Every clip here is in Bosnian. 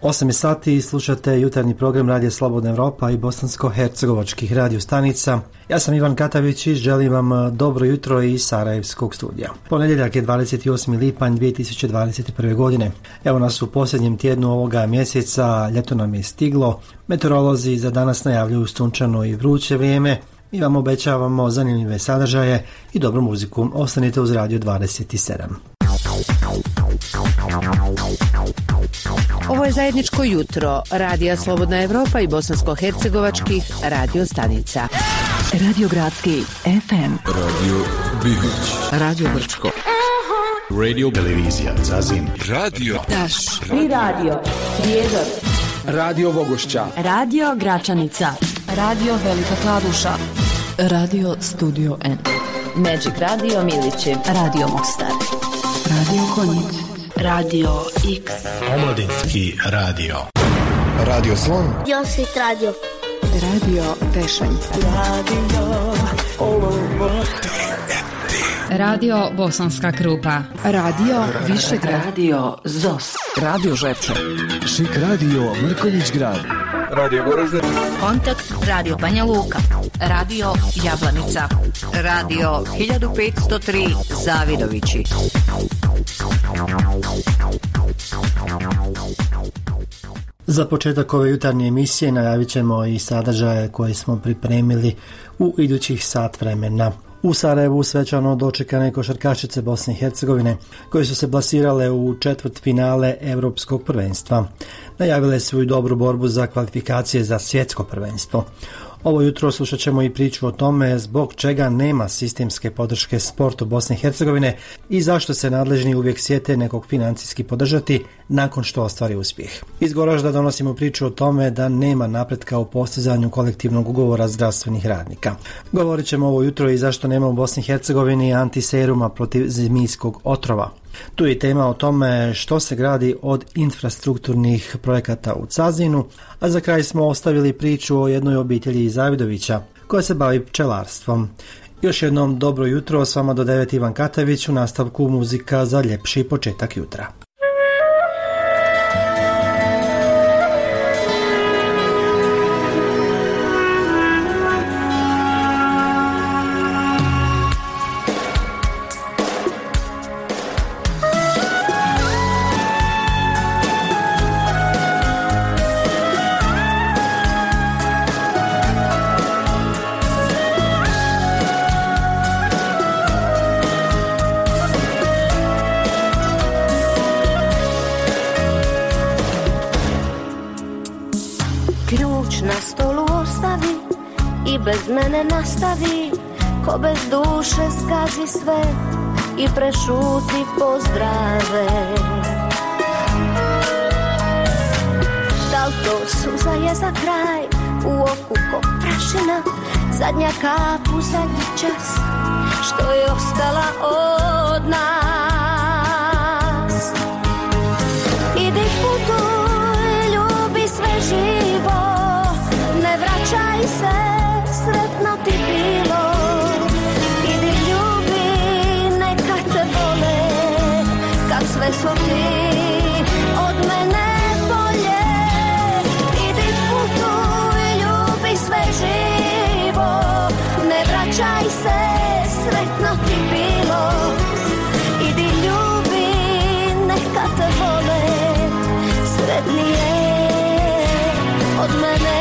8 sati i slušate jutarnji program Radija Slobodna Evropa i bosansko-hercegovačkih radio stanica. Ja sam Ivan Katavić i želim vam dobro jutro iz Sarajevskog studija. Ponedjeljak je 28. lipanj 2021. godine. Evo nas u posljednjem tjednu ovoga mjeseca, ljeto nam je stiglo. Meteorolozi za danas najavljuju sunčano i vruće vrijeme. Mi vam obećavamo zanimljive sadržaje i dobru muziku. Ostanite uz Radio 27. Ovo je zajedničko jutro Radija Slobodna Evropa i bosansko-hercegovačkih radio stanica. Radio Gradski FM, Radio Bihoć, Radio Brčko, Radio Televizija Zazin, Radio Daš i Radio Prijedor, Radio Vogošća, Radio Gračanica, Radio Velika Kladuša, Radio Studio N, Magic Radio Milići, Radio Mostar, Radio Konjic, Radio X, Omladinski radio, Radio Slon, Josit Radio, Radio Tešanj, Radio Bosanska Krupa, Radio Višegrad, Radio Zos, Radio Žepče, Šik Radio Mrkonjić Grad, Radio Goražde, Kontakt Radio Banja Luka, Radio Jablanica, Radio 1503 Zavidovići. Za početak ove jutarnje emisije najavit ćemo i sadržaje koje smo pripremili u idućih sat vremena. U Sarajevu svečano dočekane košarkašice Bosne i Hercegovine koje su se plasirale u četvrtfinale Europskog prvenstva. Najavile su i dobru borbu za kvalifikacije za svjetsko prvenstvo. Ovo jutro slušat ćemo i priču o tome zbog čega nema sistemske podrške sportu Bosne i Hercegovine i zašto se nadležni uvijek sjete nekog financijski podržati nakon što ostvari uspjeh. Iz Goražda donosimo priču o tome da nema napretka u postizanju kolektivnog ugovora zdravstvenih radnika. Govorit ćemo ovo jutro i zašto nema u Bosni i Hercegovini antiseruma protiv zmijskog otrova. Tu je tema o tome što se gradi od infrastrukturnih projekata u Cazinu, a za kraj smo ostavili priču o jednoj obitelji iz Zavidovića koja se bavi pčelarstvom. Još jednom dobro jutro, s vama do 9 Ivan Katavić, u nastavku muzika za ljepši početak jutra. Bez mene nastavi, ko bez duše skazi sve i prešuti pozdrave. Da li to suza je za kraj, u oku ko prašina, zadnja kap u zadnji čas, što je ostala od nas. Idi putuj, ljubi sve živo, ne vraćaj se, sretno ti bilo. Idi ljubi, neka te vole, kad sve su ti od mene bolje. Idi putuj, ljubi sve živo, ne vraćaj se, sretno ti bilo. Idi ljubi, neka te vole, sretnije od mene.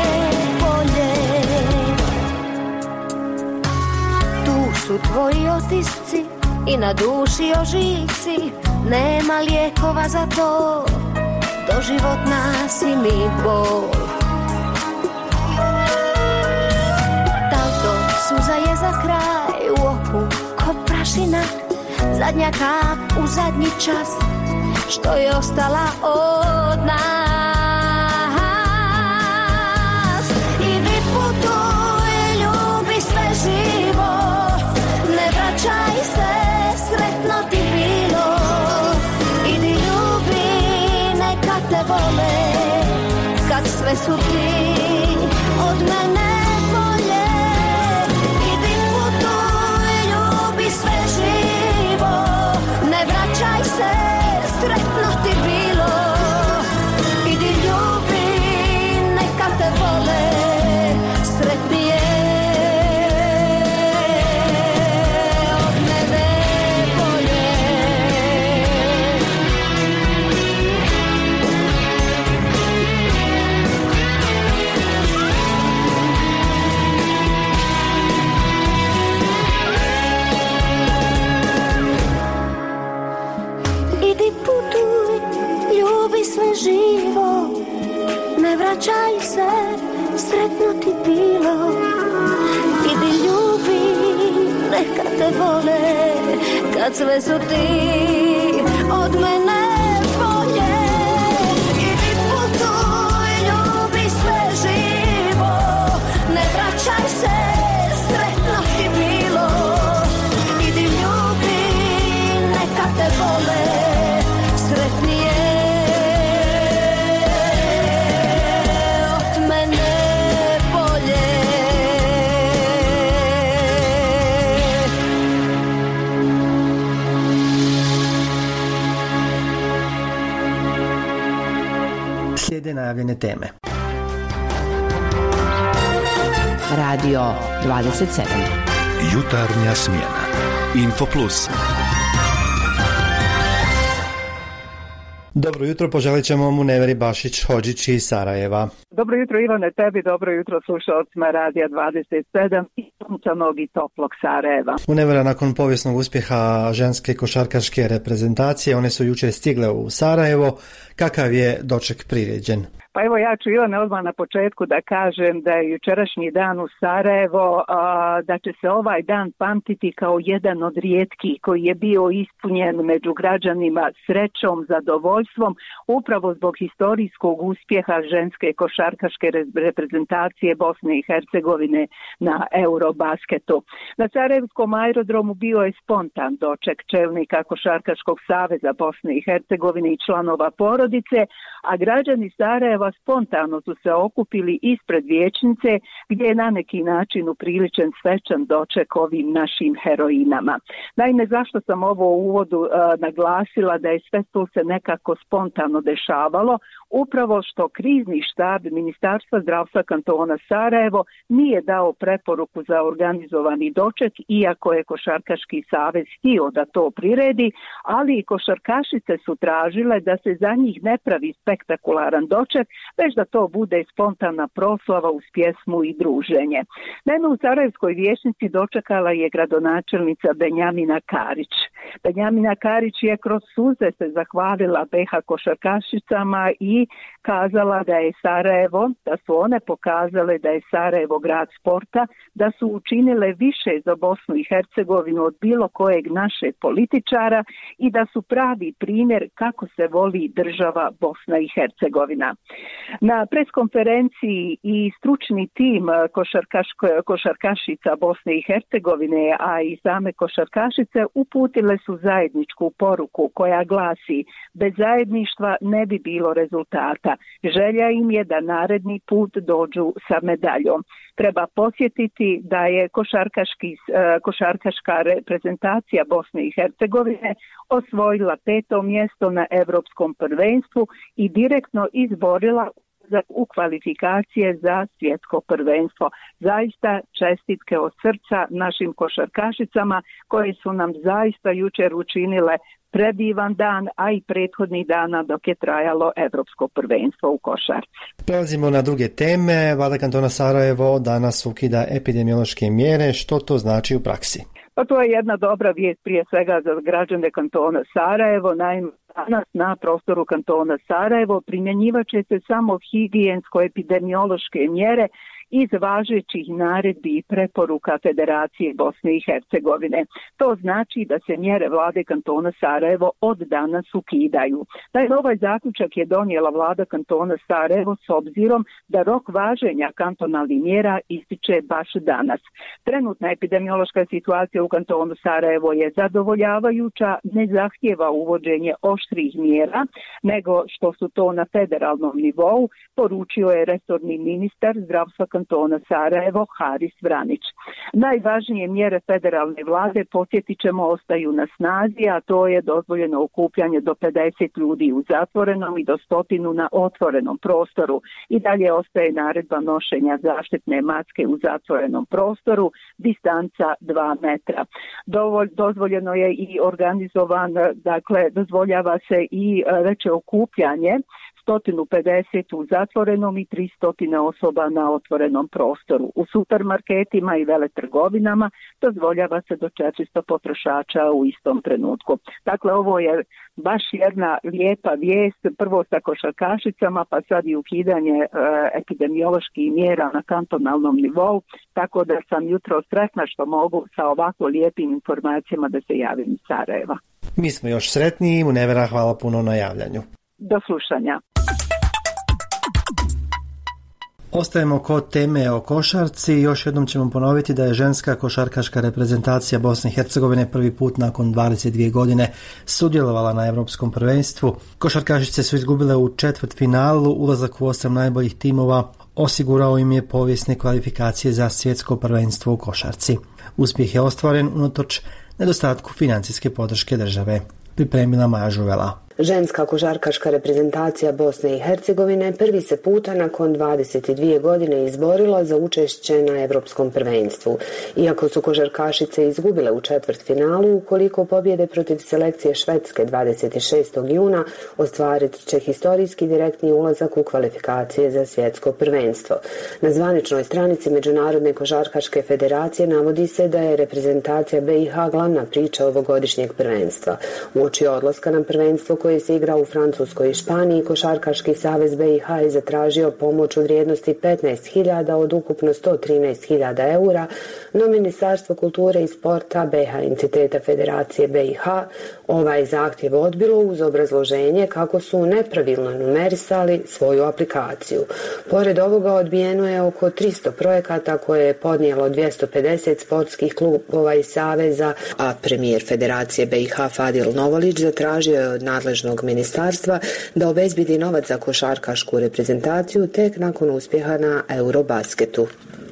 Su tvoji otisci i na duši ožici, nema lijekova za to, doživotna si mi bol. Da li to suza je za kraj, u oku ko prašina, zadnja kap u zadnji čas, što je ostala od nas. Idi putuj, ljubi sve živo, ne vraćaj se, sretno ti bilo. Idi ljubi, neka te vole, kad sve su ti od mene bolje. Idi putuj, ljubi sve živo, ne vraćaj se, sretno ti bilo. Idi ljubi, te vole, kad sve su ti od mene bolje. Idi putuj, ljubi sve živo, ne vraćaj se, sretno ti bilo. Idi ljubi, neka te vole, sretnije od mene bolje. Slijede najavljene teme. Radio 27. Jutarnja smjena. Info Plus. Dobro jutro, poželit ćemo Muneveri Bašić-Hodžić iz Sarajeva. Dobro jutro Ivane, tebi, dobro jutro slušalcima Radija 27 i sunčanog i toplog Sarajeva. Munevera, nakon povijesnog uspjeha ženske košarkaške reprezentacije, one su jučer stigle u Sarajevo. Kakav je doček priređen? Pa evo ja ću Ivane odmah na početku da kažem da je jučerašnji dan u Sarajevo, da će se ovaj dan pamtiti kao jedan od rijetkih koji je bio ispunjen među građanima srećom, zadovoljstvom, upravo zbog historijskog uspjeha ženske košarkaške reprezentacije Bosne i Hercegovine na Eurobasketu. Na Sarajevskom aerodromu bio je spontan doček čelnika Košarkaškog saveza Bosne i Hercegovine i članova porodice, a građani Sarajeva spontano su se okupili ispred vijećnice gdje je na neki način upriličen svečan doček ovim našim heroinama. Naime, zašto sam ovo u uvodu naglasila da je sve to se nekako spontano dešavalo? Upravo što krizni štab Ministarstva zdravstva kantona Sarajevo nije dao preporuku za organizovani doček, iako je Košarkaški savez htio da to priredi, ali i košarkašice su tražile da se za njih ne pravi spektakularan doček, već da to bude spontana proslava uz pjesmu i druženje. Naime, u Sarajevskoj vijećnici dočekala je gradonačelnica Benjamina Karić. Benjamina Karić je kroz suze se zahvalila BiH košarkašicama i kazala da je Sarajevo, da su one pokazale da je Sarajevo grad sporta, da su učinile više za Bosnu i Hercegovinu od bilo kojeg našeg političara i da su pravi primjer kako se voli država Bosna i Hercegovina. Na preskonferenciji i stručni tim košarkašica Bosne i Hercegovine, a i same košarkašice uputile su zajedničku poruku koja glasi: bez zajedništva ne bi bilo rezultata. Želja im je da naredni put dođu sa medaljom. Treba posjetiti da je košarkaška reprezentacija Bosne i Hercegovine osvojila 5. mjesto na Europskom prvenstvu i direktno izborila u kvalifikacije za svjetsko prvenstvo. Zaista čestitke od srca našim košarkašicama koje su nam zaista jučer učinile predivan dan, a i prethodnih dana dok je trajalo Evropsko prvenstvo u košarci. Prelazimo na druge teme. Vlada kantona Sarajevo danas ukida epidemiološke mjere. Što to znači u praksi? Pa to je jedna dobra vijest prije svega za građane kantona Sarajevo. Naime, danas na prostoru kantona Sarajevo primjenjivat će se samo higijensko-epidemiološke mjere iz važećih naredbi i preporuka Federacije Bosne i Hercegovine. To znači da se mjere vlade kantona Sarajevo od danas ukidaju. Ovaj zaključak je donijela vlada kantona Sarajevo s obzirom da rok važenja kantonalnih mjera ističe baš danas. Trenutna epidemiološka situacija u kantonu Sarajevo je zadovoljavajuća, ne zahtijeva uvođenje oštrih mjera, nego što su to na federalnom nivou, poručio je resorni ministar zdravstva kantona Sarajevo Haris Vranić. Najvažnije mjere federalne vlade, podsjetit ćemo, ostaju na snazi, a to je dozvoljeno okupljanje do 50 ljudi u zatvorenom i do 100 na otvorenom prostoru. I dalje ostaje naredba nošenja zaštitne maske u zatvorenom prostoru, distanca 2 metra. Dozvoljeno je i organizovan, dakle, dozvoljava se i veće okupljanje 150 u zatvorenom i 300 osoba na otvorenom prostoru. U supermarketima i veletrgovinama dozvoljava se do 400 potrošača u istom trenutku. Dakle, ovo je baš jedna lijepa vijest, prvo sa košarkašicama, pa sad i ukidanje epidemioloških mjera na kantonalnom nivou, tako da sam jutro sretna što mogu sa ovako lijepim informacijama da se javim iz Sarajeva. Mi smo još sretniji i Munevera, hvala puno na javljanju. Do slušanja. Ostajemo kod teme o košarci. Još jednom ćemo ponoviti da je ženska košarkaška reprezentacija Bosne i Hercegovine prvi put nakon 22 godine sudjelovala na Europskom prvenstvu. Košarkašice su izgubile u četvrtfinalu, ulazak u 8 najboljih timova osigurao im je povijesne kvalifikacije za svjetsko prvenstvo u košarci. Uspjeh je ostvaren unatoč nedostatku financijske podrške države. Pripremila Maja Žuvela. Ženska košarkaška reprezentacija Bosne i Hercegovine prvi se puta nakon 22 godine izborila za učešće na Europskom prvenstvu. Iako su košarkašice izgubile u četvrtfinalu, ukoliko pobjede protiv selekcije Švedske 26. juna, ostvarit će historijski direktni ulazak u kvalifikacije za svjetsko prvenstvo. Na zvaničnoj stranici Međunarodne košarkaške federacije navodi se da je reprezentacija BiH glavna priča ovogodišnjeg prvenstva. Uoči odlaska na prvenstvo koji se igra u Francuskoj i Španiji, Košarkaški savez BiH je zatražio pomoć u vrijednosti 15.000 od ukupno 113.000 eura, no Ministarstvo kulture i sporta BiH entiteta Federacije BiH ovaj zahtjev odbilo uz obrazloženje kako su nepravilno numerisali svoju aplikaciju. Pored ovoga odbijeno je oko 300 projekata koje je podnijelo 250 sportskih klubova i saveza, a premijer Federacije BiH Fadil Novolić zatražio je od nadležnog ministarstva da obezbedi novac za košarkašku reprezentaciju tek nakon uspjeha na Eurobasketu.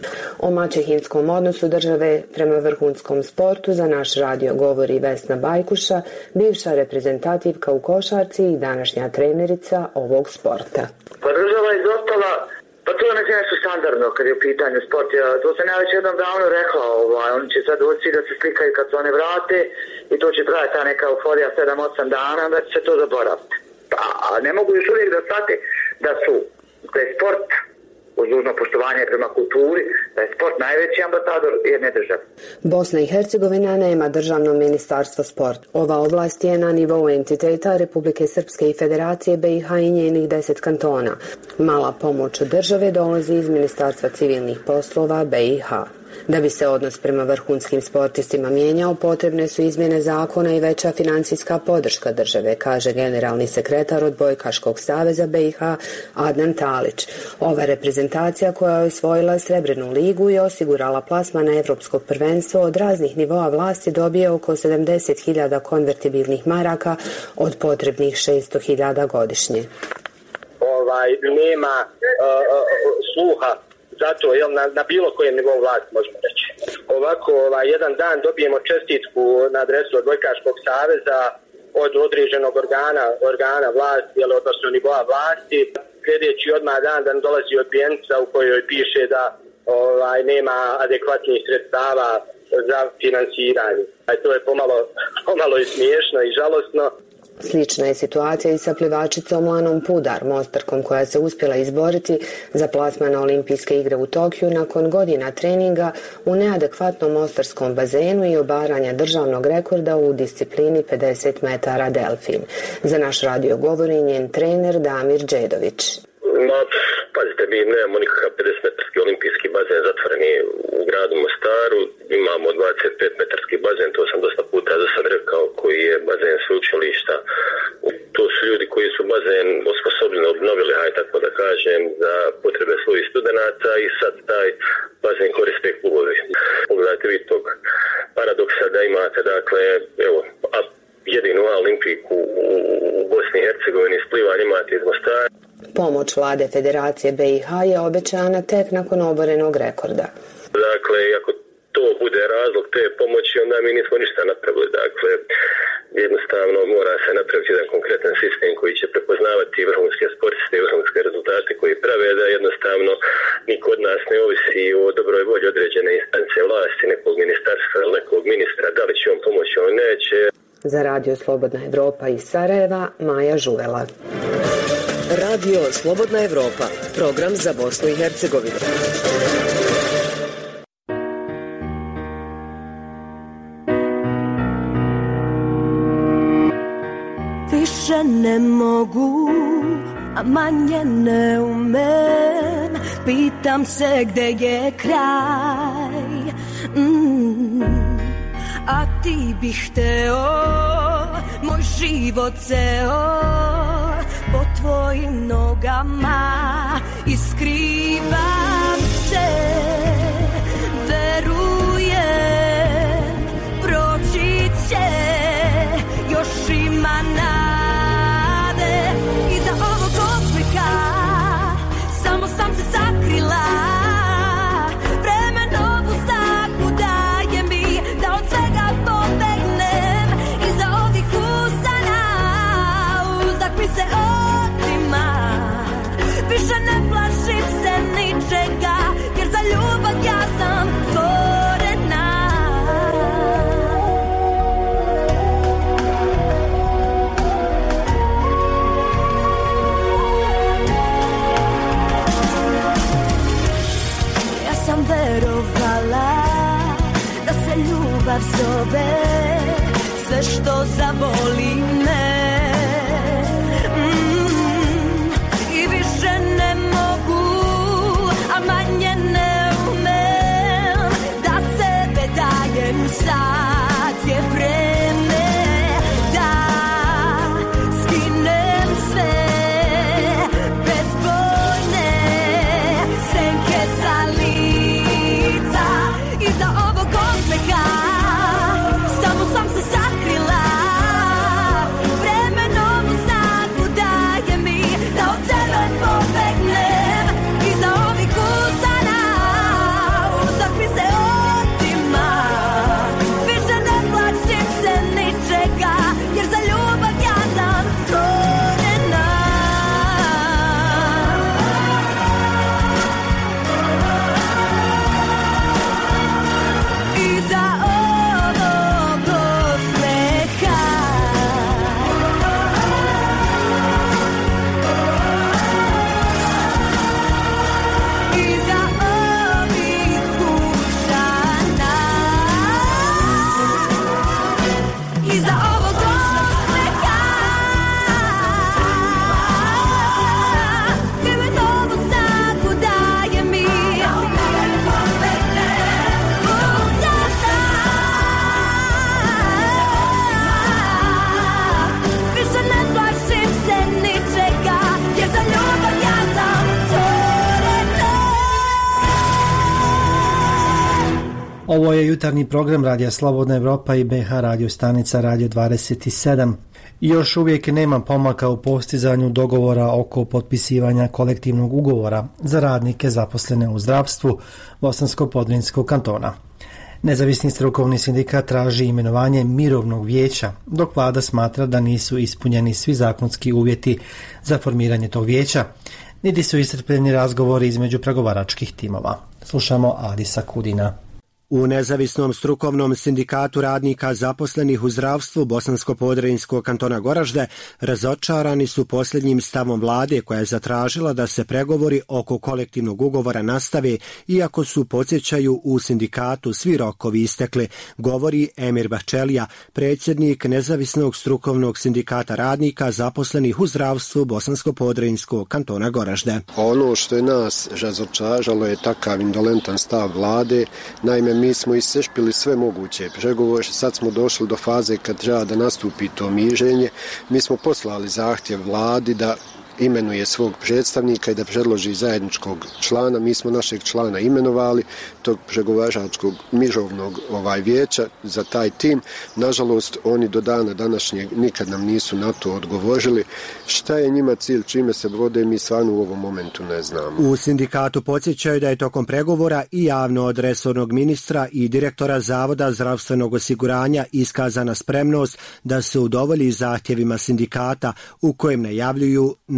O maćehinskom odnosu države prema vrhunskom sportu za naš radio govori Vesna Bajkuša, bivša reprezentativka u košarci i današnja trenerica ovog sporta. Pa država je izostala, pa to je nešto standardno kad je u pitanju sport. To sam ja već jednom davno rekla, oni će sad doći da se slikaju kad se one vrate i to će trajati ta neka euforija 7-8 dana, da će se to zaboraviti. A ne mogu još uvijek da shvate da je sport, uz dužno poštovanje prema kulturi, da je sport najveći ambasador jedne države. Bosna i Hercegovina nema državno ministarstvo sporta. Ova oblast je na nivou entiteta Republike Srpske i Federacije BiH i njenih 10 kantona. Mala pomoć od države dolazi iz Ministarstva civilnih poslova BiH. Da bi se odnos prema vrhunskim sportistima mijenjao, potrebne su izmjene zakona i veća financijska podrška države, kaže generalni sekretar Odbojkaškog saveza BiH Adnan Talić. Ova reprezentacija koja je osvojila Srebrnu ligu i osigurala plasman na Evropsko prvenstvo od raznih nivoa vlasti dobije oko 70.000 konvertibilnih maraka od potrebnih 600.000 godišnje. Nema sluha zato na bilo kojem nivou vlasti možemo reći. Ovako, jedan dan dobijemo čestitku na adresu Odbojkaškog saveza od određenog organa vlasti, odnosno nivoa vlasti. Sljedeći odmah dan dolazi odbijenica u kojoj piše da nema adekvatnih sredstava za finansiranje. To je pomalo i smiješno i žalosno. Slična je situacija i sa plivačicom Lanom Pudar, Mostarkom, koja se uspjela izboriti za plasman na Olimpijske igre u Tokiju nakon godina treninga u neadekvatnom mostarskom bazenu i obaranja državnog rekorda u disciplini 50 metara delfin. Za naš radio govori njen trener Damir Đedović. Pazite, mi nemamo nikakav 50-metarski olimpijski bazen zatvoreni u gradu Mostaru, imamo 25-metarski bazen, to sam dosta puta do sad rekao, koji je bazen sveučilišta. To su ljudi koji su bazen osposobljeno obnovili, tako da kažem, za potrebe svojih studenata i sad taj bazen koriste klubovi. Pogledajte vi tog paradoksa da imate, dakle, evo, jedinu olimpijiku u Bosni i Hercegovini s plivanjem imate iz Mostara. Pomoć vlade Federacije BiH je obećana tek nakon oborenog rekorda. Dakle, ako to bude razlog te pomoći, onda mi nismo ništa napravili. Dakle, jednostavno mora se napraviti jedan konkretan sistem koji će prepoznavati vrhunske sportiste i vrhunske rezultate koji prave, da jednostavno niko od nas ne ovisi o dobroj volji određene instance vlasti, nekog ministarstva ili nekog ministra, da li će on pomoći, on neće. Za radio Slobodna Evropa iz Sarajeva, Maja Žuvela. Radio Slobodna Evropa, program za Bosnu i Hercegovinu. Više ne mogu, a manje ne umem, pitam se gde je kraj. A ti bih hteo moj život ceo po tvojim nogama i skrivam se, verujem, proći će, još ima nade. Iza ovog osmeha samo sam se sakrila, vreme novu snagu daje mi da od svega pobegnem. Iza ovih usana uzdah mi se otima, više ne plašim se ničega, jer za ljubav ja sam stvorena. Ja sam verovala da se ljubav zove sve što zavoli me. I više ne mogu, a manje ne umem, da sebe dajem, sad je vreme da skinem sve bezbojne senke sa lica. Iza ovog osmeha samo sam se sakrila, vreme novu snagu daje mi da od sebe pobegnem. Iza ovih usana uzdah mi se otima, više ne plašim se ničega, jer za ljubav ja sam stvorena. Iza ovog osmeha iza ovih usana, iza ovog osmeha vreme novu snagu daje mi da od sebe pobegnem. Više ne plašim se ničega, jer za ljubav ja sam stvorena. Ovo je jutarnji program Radija Slobodna Evropa i BH radio stanica Radio 27. Još uvijek nema pomaka u postizanju dogovora oko potpisivanja kolektivnog ugovora za radnike zaposlene u zdravstvu Bosansko-Podrinjskog kantona. Nezavisni strukovni sindikat traži imenovanje mirovnog vijeća, dok vlada smatra da nisu ispunjeni svi zakonski uvjeti za formiranje tog vijeća, niti su iscrpljeni razgovori između pregovaračkih timova. Slušamo Adisa Kudina. U Nezavisnom strukovnom sindikatu radnika zaposlenih u zdravstvu Bosansko-Podrinjskog kantona Goražde razočarani su posljednjim stavom vlade koja je zatražila da se pregovori oko kolektivnog ugovora nastave, iako su, podsjećaju, u sindikatu svi rokovi istekli, govori Emir Bahčelija, predsjednik Nezavisnog strukovnog sindikata radnika zaposlenih u zdravstvu Bosansko-Podrinjskog kantona Goražde. Ono što je nas razočaralo je takav indolentan stav vlade. Naime, mi smo iscrpili sve moguće pregovore, sad smo došli do faze kad treba da nastupi to mirenje. Mi smo poslali zahtjev vladi da imenuje svog predstavnika i da predloži zajedničkog člana. Mi smo našeg člana imenovali, tog pregovaračkog mirovnog vijeća za taj tim. Nažalost, oni do dana današnjeg nikad nam nisu na to odgovorili. Šta je njima cilj, čime se vode, mi stvarno u ovom momentu ne znamo. U sindikatu podsjećaju da je tokom pregovora i javno od resornog ministra i direktora Zavoda zdravstvenog osiguranja iskazana spremnost da se udovolji zahtjevima sindikata u kojem najavljuju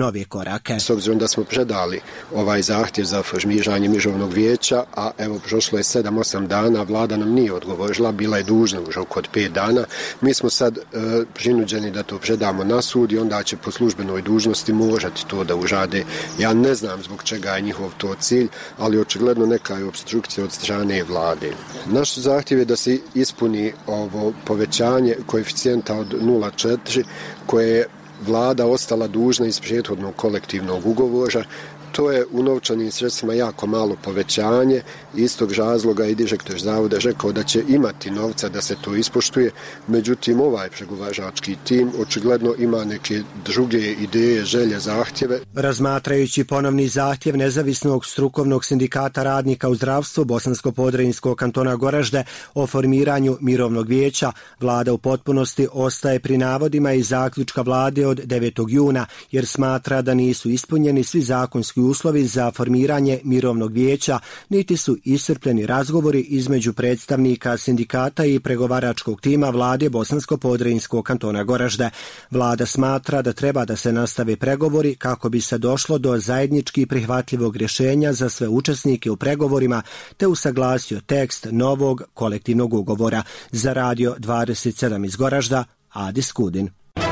nove korake. S obzirom da smo predali ovaj zahtjev za formiranje mirovnog vijeća, a evo prošlo je 7-8 dana, vlada nam nije odgovorila, bila je dužna u roku od 5 dana. Mi smo sad prinuđeni da to predamo na sud i onda će po službenoj dužnosti morati to da urade. Ja ne znam zbog čega je njihov to cilj, ali očigledno neka je opstrukcija od strane vlade. Naš zahtjev je da se ispuni ovo povećanje koeficijenta od 0,4 koje je vlada ostala dužna iz prethodnog kolektivnog ugovora. To je u novčanim sredstvima jako malo povećanje. Iz tog razloga i direktor zavoda rekao da će imati novca da se to ispoštuje. Međutim, ovaj pregovarački tim očigledno ima neke druge ideje, želje, zahtjeve. Razmatrajući ponovni zahtjev Nezavisnog strukovnog sindikata radnika u zdravstvu Bosansko-podrinjskog kantona Goražde o formiranju mirovnog vijeća, vlada u potpunosti ostaje pri navodima i zaključka vlade od 9. juna, jer smatra da nisu ispunjeni svi zakonski uslovi za formiranje mirovnog vijeća, niti su iscrpljeni razgovori između predstavnika sindikata i pregovaračkog tima vlade Bosansko-podrinjskog kantona Goražde. Vlada smatra da treba da se nastave pregovori kako bi se došlo do zajednički prihvatljivog rješenja za sve učesnike u pregovorima, te usaglasio tekst novog kolektivnog ugovora. Za Radio 27 iz Goražda, Adis Kudin.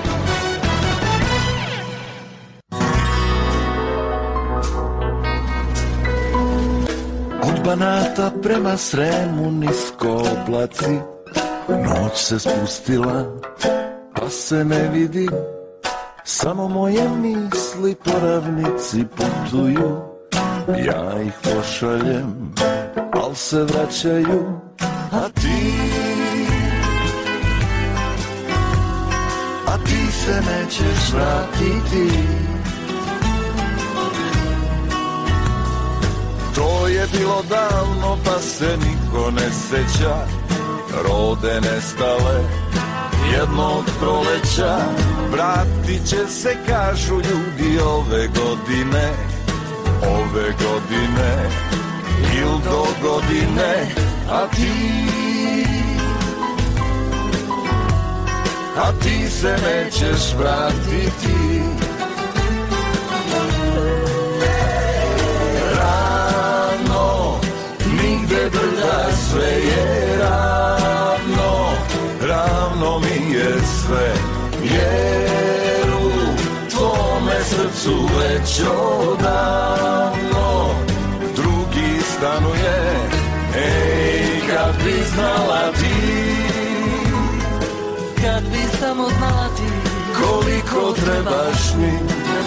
Banata prema Sremu nisko oblaci, noć se spustila pa se ne vidi, samo moje misli po ravnici putuju, ja ih pošaljem, al se vraćaju, a ti se nećeš vratiti. To je bilo davno pa se niko ne seća, rode nestale jednog proleća. Vratit će se, kažu ljudi, ove godine il do godine, a ti se nećeš vratiti. Nigde brda, sve je ravno, ravno mi je sve, jer u tvome srcu već odavno drugi stanuje. Ej, kad bi znala ti, kad bi samo znala ti, koliko trebaš mi.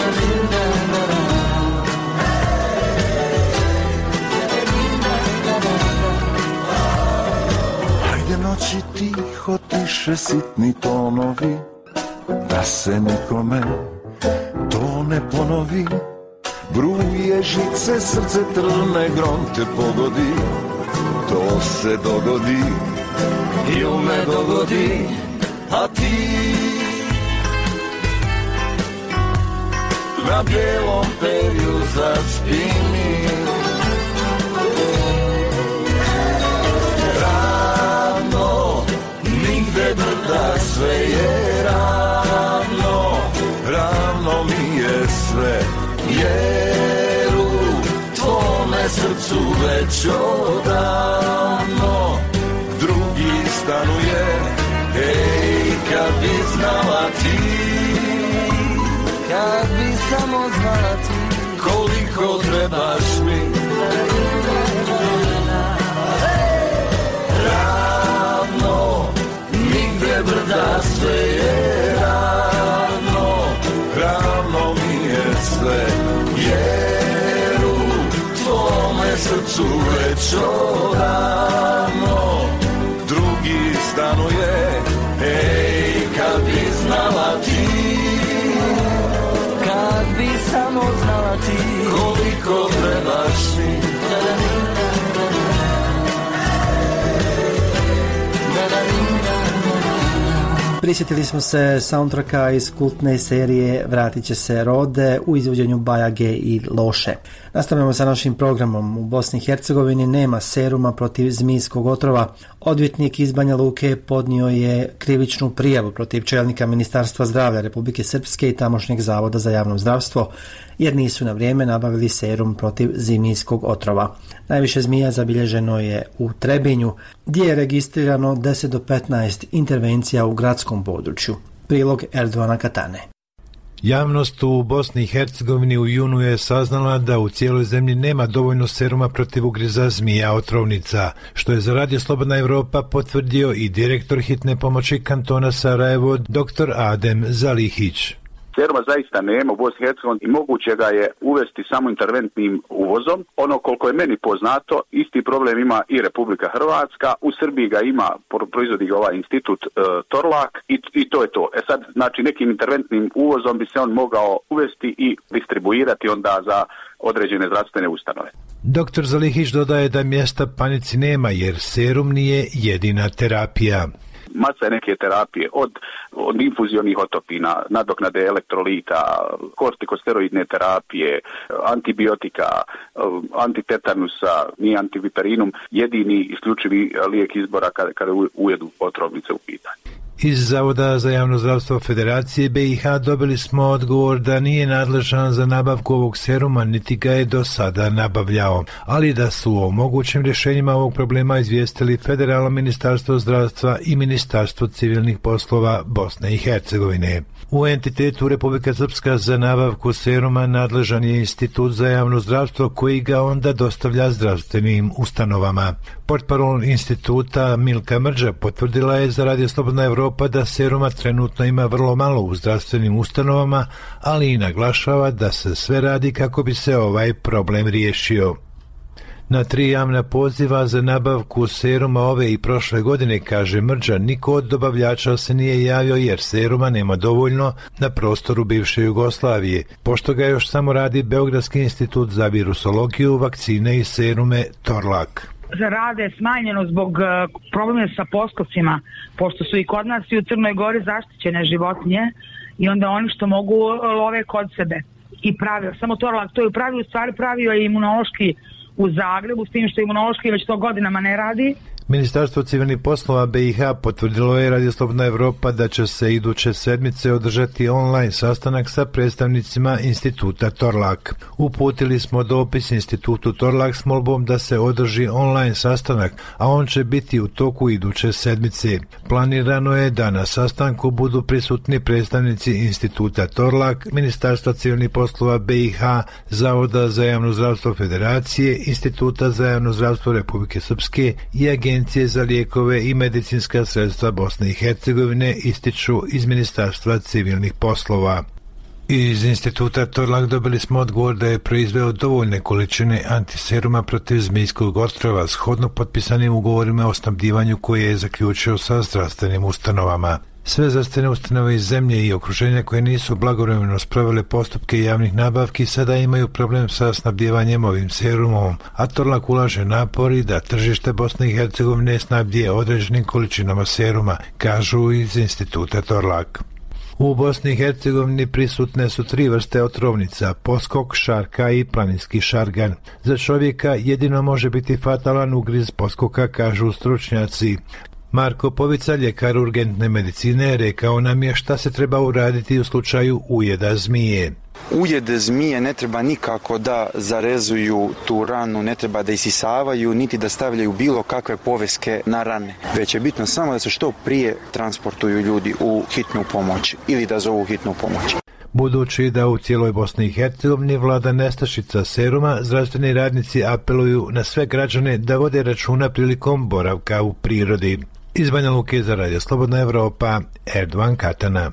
Noći tiho tiše sitni tonovi, da se nikome to ne ponovi. Bruje žice, srce trne, grom te pogodi, to se dogodi ili ne dogodi, a ti na bijelom perju zaspi mi. Da sve je ravno, ravno mi je sve, jer u tvome srcu već odavno drugi stanuje. Ej, kad bi znala ti, kad bi samo znala ti, koliko trebaš mi. Brda, sve je ravno, ravno mi je sve, jer u tvome srcu već odavno drugi stanuje. Ej, kad bi znala ti, kad bi samo znala ti, koliko trebaš mi. Prisjetili smo se soundtracka iz kultne serije Vratit će se Rode u izvođenju Bajage i Loše. Nastavljamo sa našim programom. U Bosni i Hercegovini nema seruma protiv zmijskog otrova. Odvjetnik iz Banja Luke podnio je krivičnu prijavu protiv čelnika Ministarstva zdravlja Republike Srpske i tamošnjeg Zavoda za javno zdravstvo, jer nisu na vrijeme nabavili serum protiv zmijskog otrova. Najviše zmija zabilježeno je u Trebinju, gdje je registrirano 10 do 15 intervencija u gradskom području. Prilog Erdovana Katane. Javnost u Bosni i Hercegovini u junu je saznala da u cijeloj zemlji nema dovoljno seruma protiv ugriza zmija otrovnica, što je za Radio Slobodna Evropa potvrdio i direktor hitne pomoći kantona Sarajevo, dr. Adem Zalihić. Seruma zaista nema u Bosni i Hercegovini i moguće ga je uvesti samo interventnim uvozom. Ono koliko je meni poznato, isti problem ima i Republika Hrvatska. U Srbiji ga ima, proizvodi ga ovaj institut Torlak i to je to. Sad, znači, nekim interventnim uvozom bi se on mogao uvesti i distribuirati onda za određene zdravstvene ustanove. Dr. Zalihić dodaje da mjesta panici nema jer serum nije jedina terapija. Masa je neke terapije, od infuzionih otopina, nadoknade elektrolita, kortikosteroidne terapije, antibiotika, antitetanusa, ni antivitarinum, jedini isključivi lijek izbora kada ujedu otrovnice u pitanju. Iz Zavoda za javno zdravstvo Federacije BiH dobili smo odgovor da nije nadležan za nabavku ovog seruma, niti ga je do sada nabavljao, ali da su o mogućim rješenjima ovog problema izvijestili Federalno ministarstvo zdravstva i Ministarstvo civilnih poslova Bosne i Hercegovine. U entitetu Republika Srpska za nabavku seruma nadležan je Institut za javno zdravstvo koji ga onda dostavlja zdravstvenim ustanovama. Portparol instituta Milka Mrđa potvrdila je za Radio Slobodna Evropa da seruma trenutno ima vrlo malo u zdravstvenim ustanovama, ali i naglašava da se sve radi kako bi se ovaj problem riješio. Na 3 javna poziva za nabavku seruma ove i prošle godine, kaže Mrđa, niko od dobavljača se nije javio jer seruma nema dovoljno na prostoru bivše Jugoslavije, pošto ga još samo radi Beogradski institut za virusologiju, vakcine i serume Torlak. Zarade je smanjeno zbog problema sa poskocima, pošto su i kod nas i u Crnoj Gori zaštićene životinje i onda oni što mogu love kod sebe i pravio. Samo Torlak to je pravio, u stvari pravio je imunološki u Zagrebu, s tim što imunološki već to godinama ne radi. Ministarstvo civilnih poslova BiH potvrdilo je Radio Slobodna Evropa da će se iduće sedmice održati online sastanak sa predstavnicima instituta Torlak. Uputili smo dopis institutu Torlak s molbom da se održi online sastanak, a on će biti u toku iduće sedmice. Planirano je da na sastanku budu prisutni predstavnici instituta Torlak, Ministarstva civilnih poslova BiH, Zavoda za javno zdravstvo Federacije, Instituta za javno zdravstvo Republike Srpske i Agencije za lijekove i medicinska sredstva Bosne i Hercegovine, ističu iz Ministarstva civilnih poslova. Iz instituta Torlak dobili smo odgovor da je proizveo dovoljne količine antiseruma protiv zmijskog otrova shodno potpisanim ugovorima o snabdivanju koje je zaključio sa zdravstvenim ustanovama. Sve zdravstvene ustanove iz zemlje i okruženja koje nisu blagovremeno sprovele postupke javnih nabavki sada imaju problem sa snabdjevanjem ovim serumom, a Torlak ulaže napori da tržište Bosne i Hercegovine snabdije određenim količinama seruma, kažu iz instituta Torlak. U Bosni i Hercegovini prisutne su 3 vrste otrovnica, poskok, šarka i planinski šargan. Za čovjeka jedino može biti fatalan ugriz poskoka, kažu stručnjaci. Marko Povica, ljekar urgentne medicine, rekao nam je šta se treba uraditi u slučaju ujeda zmije. Ujed zmije ne treba nikako da zarezuju tu ranu, ne treba da isisavaju, niti da stavljaju bilo kakve poveske na rane. Već je bitno samo da se što prije transportuju ljudi u hitnu pomoć ili da zovu hitnu pomoć. Budući da u cijeloj Bosni i Hercegovini vlada nestašica seruma, zdravstveni radnici apeluju na sve građane da vode računa prilikom boravka u prirodi. Iz Banja Luke za Radio Slobodna Evropa, Erdovan Katana.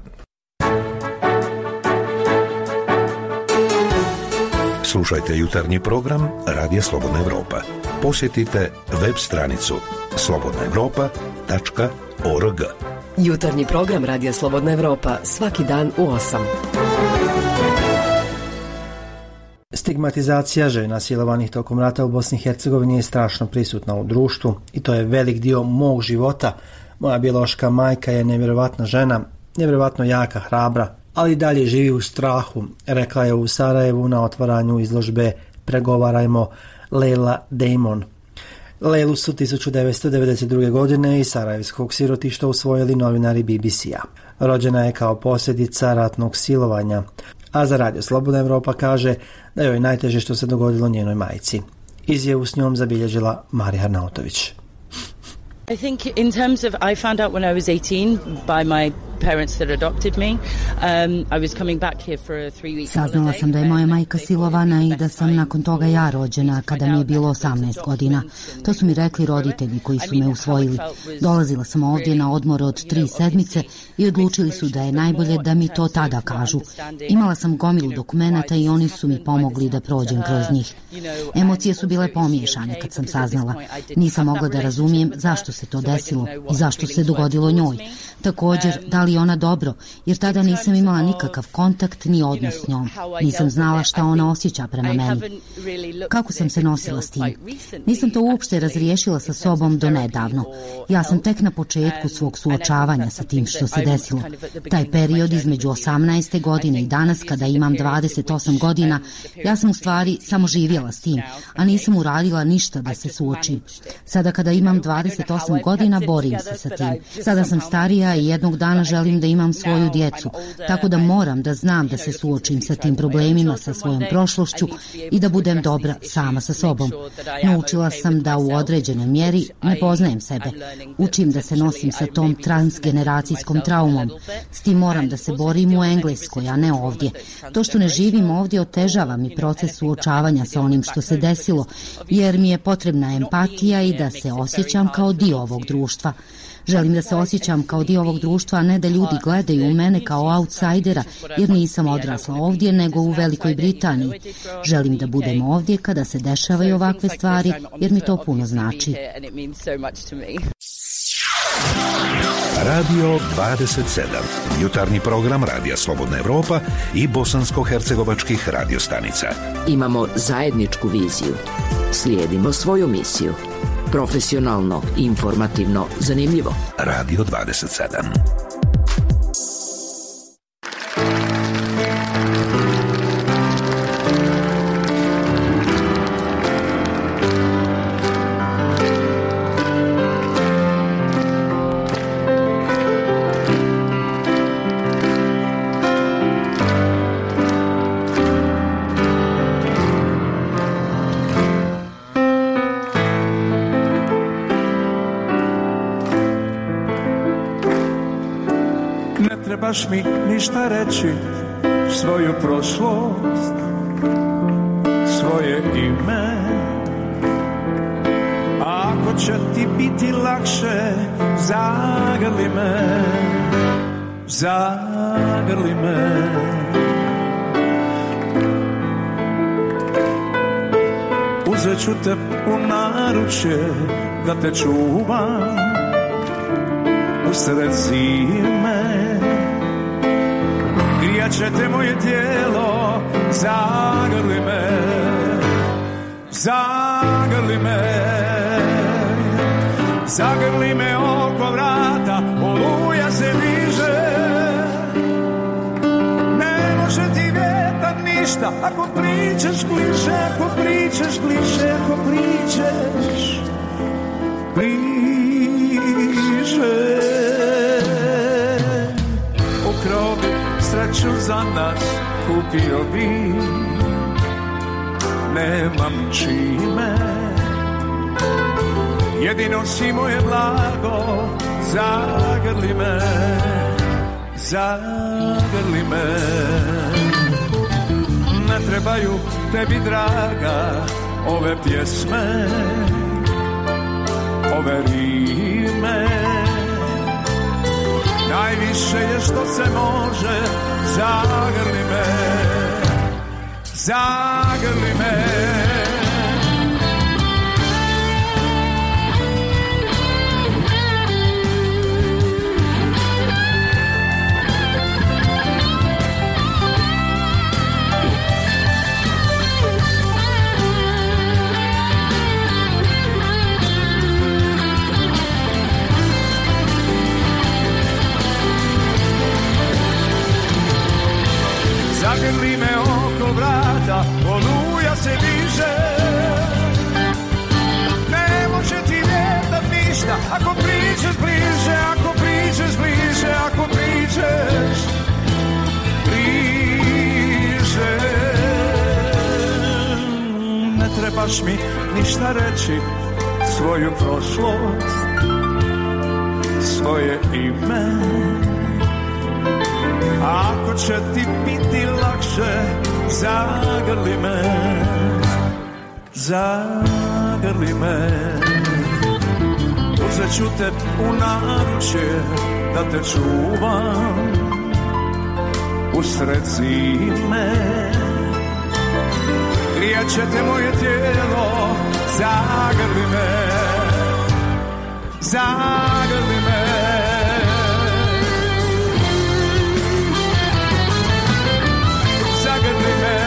Slušajte jutarnji program Radio Slobodna Evropa. Posjetite web stranicu slobodnaevropa.org. Jutarnji program Radio Slobodna Evropa svaki dan u 8. Stigmatizacija žena silovanih tokom rata u Bosni i Hercegovini je strašno prisutna u društvu i to je velik dio mog života, Moja biološka majka je nevjerovatna žena, nevjerovatno jaka, hrabra, ali dalje živi u strahu, rekla je u Sarajevu na otvaranju izložbe Pregovarajmo Leila Damon. Leilu su 1992. godine iz sarajevskog sirotišta usvojili novinari BBC-a. Rođena je kao posljedica ratnog silovanja, a za Radio Slobodna Evropa kaže da joj najteže što se dogodilo njenoj majci. Izjavu s njom zabilježila Marija Arnautović. I think in terms of, I found out when I was 18 by my parents that adopted me. I was coming back here for a 3-week Saznala sam da je moja majka silovana i da sam nakon toga ja rođena kada mi je bilo 18 godina. To su mi rekli roditelji koji su me usvojili. Dolazila sam ovdje na odmor od 3 sedmice i odlučili su da je najbolje da mi to tada kažu. Imala sam gomilu dokumenata i oni su mi pomogli da prođem kroz njih. Emocije su bile pomiješane kad sam saznala. Nisam mogla da razumijem zašto se to desilo i zašto se dogodilo njoj. Također, da li je ona dobro, jer tada nisam imala nikakav kontakt ni odnos s njom. Nisam znala šta ona osjeća prema meni. Kako sam se nosila s tim? Nisam to uopšte razriješila sa sobom do nedavno. Ja sam tek na početku svog suočavanja sa tim što se desilo. Taj period između 18. godine i danas kada imam 28 godina, ja sam u stvari samo živjela s tim, a nisam uradila ništa da se suočim. Sada kada imam 28 godina, borim se sa tim. Sada sam starija i jednog dana želim da imam svoju djecu, tako da moram da znam da se suočim sa tim problemima, sa svojom prošlošću i da budem dobra sama sa sobom. Naučila sam da u određenoj mjeri ne poznajem sebe. Učim da se nosim sa tom transgeneracijskom traumom. S tim moram da se borim u Engleskoj, a ne ovdje. To što ne živim ovdje otežava mi proces suočavanja sa onim što se desilo, jer mi je potrebna empatija i da se osjećam kao dio ovog društva. Želim da se osjećam kao dio ovog društva, a ne da ljudi gledaju u mene kao outsidera, jer nisam odrasla ovdje, nego u Velikoj Britaniji. Želim da budem ovdje kada se dešavaju ovakve stvari, jer mi to puno znači. Radio 27. Jutarnji program Radija Slobodna Evropa i bosansko-hercegovačkih radiostanica. Imamo zajedničku viziju. Slijedimo svoju misiju. Profesionalno, informativno, zanimljivo. Radio 27. Trebaš mi ništa reći, svoju prošlost, svoje ime. Ako će ti biti lakše, zagrli me, zagrli me. Uzet ću te u naručje da te čuvam usred zime. Grijat će te moje tijelo, zagrli me, zagrli me, zagrli me oko vrata, oluja se diže. Ne može ti vjetar ništa, ako pričaš bliže, ako pričaš bliže, ako pričaš bliže. Ukrao bi sreću za nas, kupio bi, nemam čime. Jedino si moje blago, zagrli me, zagrli me. Ne trebaju tebi, draga, ove pjesme, ove rime. Najviše je što se može, zagrli me, zagrli me. baš mi ništa reći, svoju prošlost, svoje ime. Ako će ti biti lakše, zagrli me, zagrli me. Uzet ću te u naručje da te čuvam usred zime. Grijat će te moje tijelo, zagrli me, zagrli me. Zagrli me,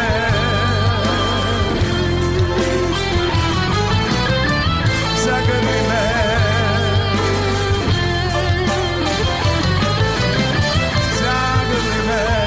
zagrli me, zagrli me.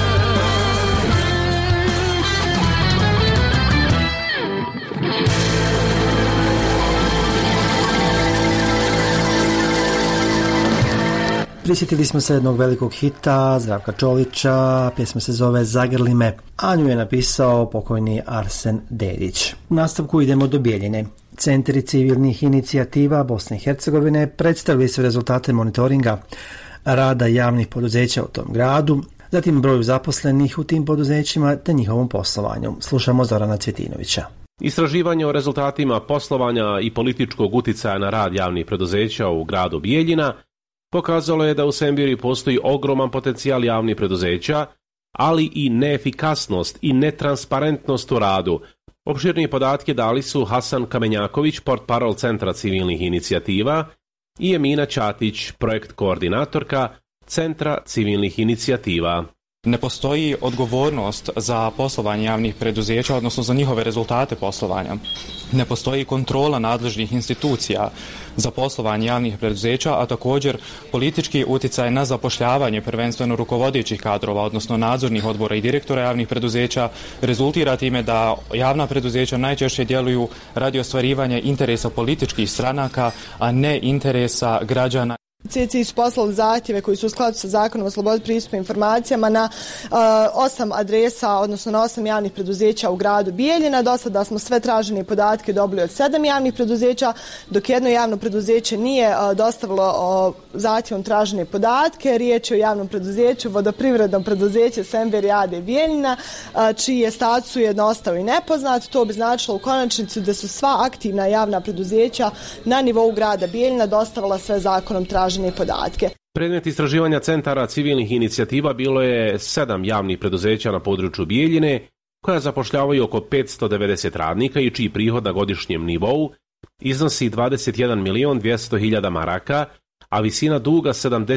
Prisjetili smo se jednog velikog hita Zdravka Čolića, pjesma se zove Zagrli me, a nju je napisao pokojni Arsen Dedić. U nastavku idemo do Bjeljine. Centri civilnih inicijativa Bosne i Hercegovine predstavili su rezultate monitoringa rada javnih poduzeća u tom gradu, zatim broju zaposlenih u tim poduzećima te njihovom poslovanju. Slušamo Zorana Cvjetinovića. Istraživanje o rezultatima poslovanja i političkog uticaja na rad javnih preduzeća u gradu Bijeljina pokazalo je da u Sembiri postoji ogroman potencijal javnih preduzeća, ali i neefikasnost i netransparentnost u radu. Opširnije podatke dali su Hasan Kamenjaković, portparol Centra civilnih inicijativa, i Emina Ćatić, projekt koordinatorka Centra civilnih inicijativa. Ne postoji odgovornost za poslovanje javnih preduzeća, odnosno za njihove rezultate poslovanja. Ne postoji kontrola nadležnih institucija za poslovanje javnih preduzeća, a također politički uticaj na zapošljavanje prvenstveno rukovodećih kadrova, odnosno nadzornih odbora i direktora javnih preduzeća, rezultira time da javna preduzeća najčešće djeluju radi ostvarivanja interesa političkih stranaka, a ne interesa građana. CCI su poslali zahtjeve koji su u skladu sa Zakonom o slobodi pristupa informacijama na 8 adresa, odnosno na 8 javnih preduzeća u gradu Bijeljina. Do sada smo sve tražene podatke dobili od 7 javnih preduzeća, dok jedno javno preduzeće nije dostavilo zahtjevom tražene podatke. Riječ je o javnom preduzeću, vodoprivrednom preduzeću Semberi AD Bijeljina, čiji je status ujedno ostao i nepoznat. To bi značilo u konačnici da su sva aktivna javna preduzeća na nivou grada Bijeljina dostavila sve zakonom tražene podatke. Predmet istraživanja centara civilnih inicijativa bilo je 7 javnih preduzeća na području Bijeljine, koja zapošljavaju oko 590 radnika i čiji prihod na godišnjem nivou iznosi 21.200.000 maraka, a visina duga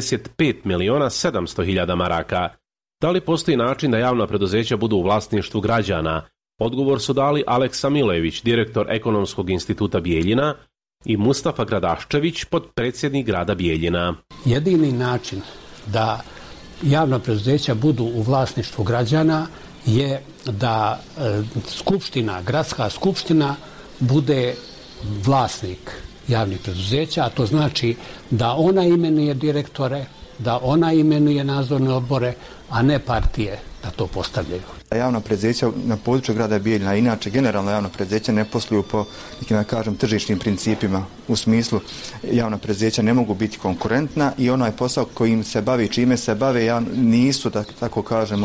75.700.000 maraka. Da li postoji način da javna preduzeća budu u vlasništvu građana? Odgovor su dali Aleksa Milojević, direktor Ekonomskog instituta Bijeljina, i Mustafa Gradaščević, potpredsjednik grada Bijeljina. Jedini način da javna preduzeća budu u vlasništvu građana je da skupština, gradska skupština bude vlasnik javnih preduzeća, a to znači da ona imenuje direktore, da ona imenuje nadzorne odbore, a ne partije da to postavljaju. Javna preduzeća na području grada Bijeljina, inače generalno javna preduzeća ne posluju po nekim, da kažem, tržišnim principima, u smislu javna preduzeća ne mogu biti konkurentna i onaj posao kojim se bavi, čime se bave, nisu, da tako kažemo,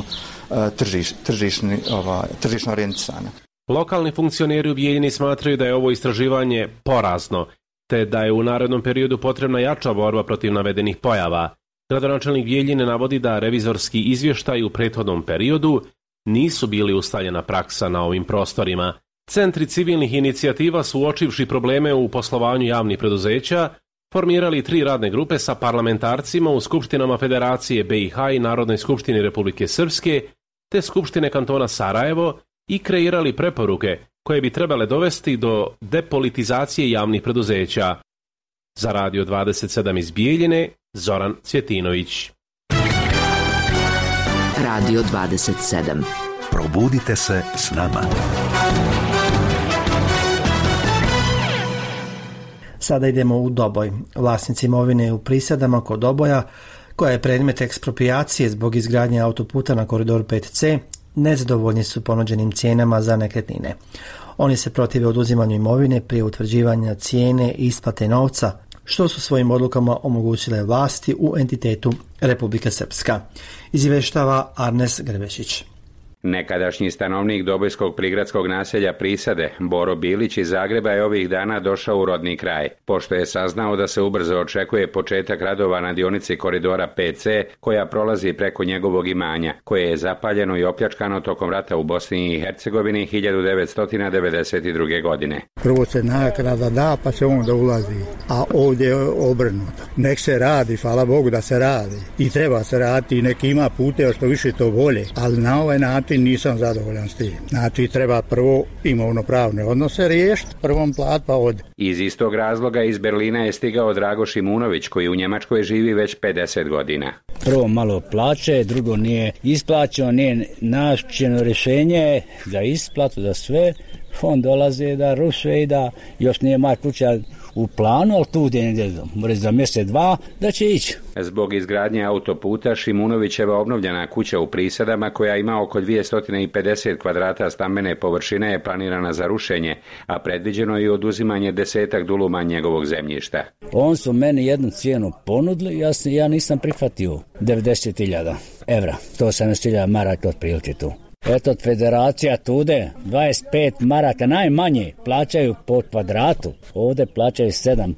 tržišno orijentisane. Lokalni funkcioneri u Bijeljini smatraju da je ovo istraživanje porazno, te da je u narednom periodu potrebna jača borba protiv navedenih pojava. Gradonačelnik Bijeljine navodi da revizorski izvještaj u prethodnom periodu nisu bili ustaljena praksa na ovim prostorima. Centri civilnih inicijativa su, uočivši probleme u poslovanju javnih preduzeća, formirali 3 radne grupe sa parlamentarcima u skupštinama Federacije BiH i Narodnoj skupštini Republike Srpske te Skupštine kantona Sarajevo i kreirali preporuke koje bi trebale dovesti do depolitizacije javnih preduzeća. Za Radio 27 iz Bijeljine, Zoran Cvjetinović. Radio 27. Probudite se s nama. Sada idemo u Doboj. Vlasnici imovine u Prisadama kod Doboja, koja je predmet eksproprijacije zbog izgradnje autoputa na koridoru 5C, nezadovoljni su ponuđenim cijenama za nekretnine. Oni se protive oduzimanju imovine prije utvrđivanja cijene i isplate novca, što su svojim odlukama omogućile vlasti u entitetu Republika Srpska. Izvještava Arnes Grbešić. Nekadašnji stanovnik Dobojskog prigradskog naselja Prisade, Boro Bilić iz Zagreba, je ovih dana došao u rodni kraj, pošto je saznao da se ubrzo očekuje početak radova na dionici koridora PC koja prolazi preko njegovog imanja, koje je zapaljeno i opljačkano tokom rata u Bosni i Hercegovini 1992. godine. Prvo se naknada da, pa se onda ulazi, a ovdje je obrnuto. Nek se radi, hvala Bogu da se radi. I treba se raditi, neki ima puteva što više to bolje, ali na ovaj način nisam zadovoljan s tim. Znači treba prvo imovno-pravne odnose riješiti, prvom plat pa od. Iz istog razloga iz Berlina je stigao Drago Šimunović, koji u Njemačkoj živi već 50 godina. Prvo malo plaće, drugo nije isplaćeno, nije našćeno rješenje za isplatu, za sve. Fond dolaze da ruše i da još nije moja kuća u planu, ali tu gdje za mjesec, dva, da će ići. Zbog izgradnje autoputa Šimunovićeva obnovljena kuća u Prisadama, koja ima oko 250 kvadrata stambene površine, je planirana za rušenje, a predviđeno je i oduzimanje 10 duluma njegovog zemljišta. On su meni jednu cijenu ponudili, ja nisam prihvatio 90.000 evra, 180.000 maraka otprilike tu. Eto, federacija tude 25 maraka najmanje plaćaju po kvadratu. Ovdje plaćaju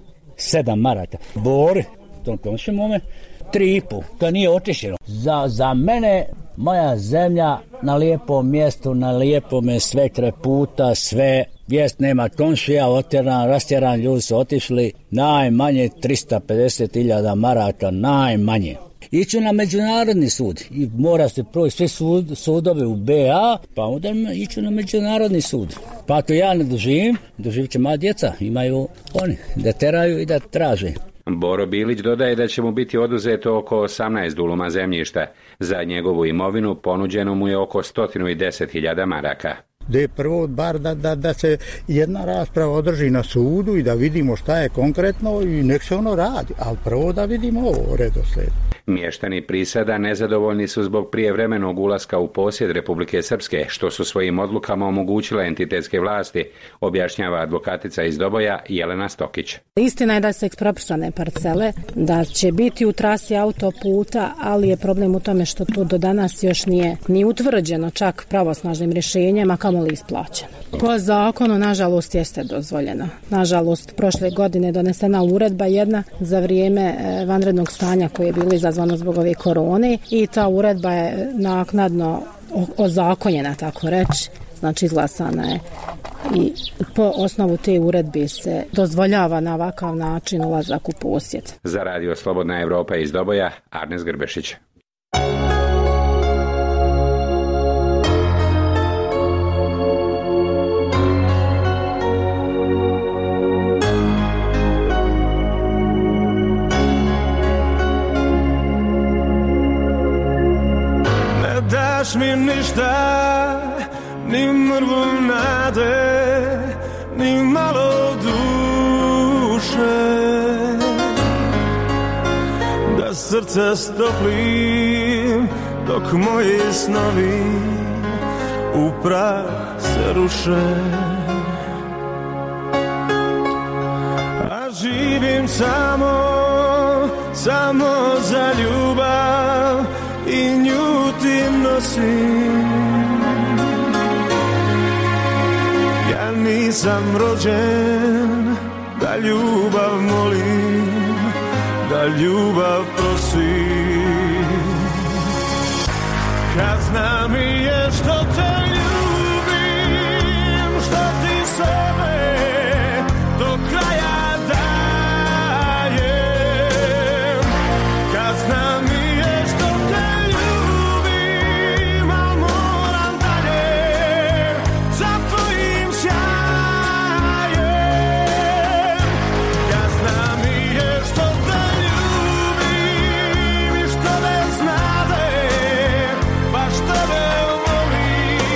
7 maraka. Bori, to komši mome, 3,5. To nije očišćeno. Za mene, moja zemlja na lijepom mjestu, na lijepome sve kreputa, sve. Vijest nema komšija, rastjeran, ljudi su otišli. Najmanje 350.000 maraka, najmanje. Iću na međunarodni sud i mora se proći svi sudovi u BA, pa onda iću na međunarodni sud. Pa ako ja ne doživit će moja djeca, imaju oni da teraju i da traže. Boro Bilić dodaje da će mu biti oduzeto oko 18 duluma zemljišta. Za njegovu imovinu ponuđeno mu je oko 110.000 maraka. Da je prvo bar da se jedna rasprava održi na sudu i da vidimo šta je konkretno i nek se ono radi, ali prvo da vidimo ovo redosled. Mještani Prisada nezadovoljni su zbog prijevremenog ulaska u posjed Republike Srpske, što su svojim odlukama omogućile entitetske vlasti, objašnjava advokatica iz Doboja Jelena Stokić. Istina je da su ekspropriovane parcele, da će biti u trasi autoputa, ali je problem u tome što to do danas još nije ni utvrđeno čak pravosnažnim rješenjem, a kamoli isplaćeno. Po zakonu, nažalost, jeste dozvoljeno. Nažalost, prošle godine donesena uredba jedna za vrijeme vanrednog stanja koje je bilo izazvano zbog ove korone i ta uredba je naknadno ozakonjena, tako reći. Znači izglasana je i po osnovu te uredbe se dozvoljava na ovakav način ulazak u posjed. Za Radio Slobodna Evropa iz Doboja, Arnes Grbešić. Daš mi ništa, ni mrvu nade, ni malo duše, da srce stoplim dok moji snovi u prah se ruše. A živim samo za ljubav i nju ti nosim. Ja nisam rođen da ljubav molim, da ljubav prosim. Kazna mi je što te ljubim, što ti sebe do kraja dajem. Kazna mi je što te ljubim, al moram dalje za tvojim sjajem. Kazna mi je što te ljubim i što me znade, baš tebe volim.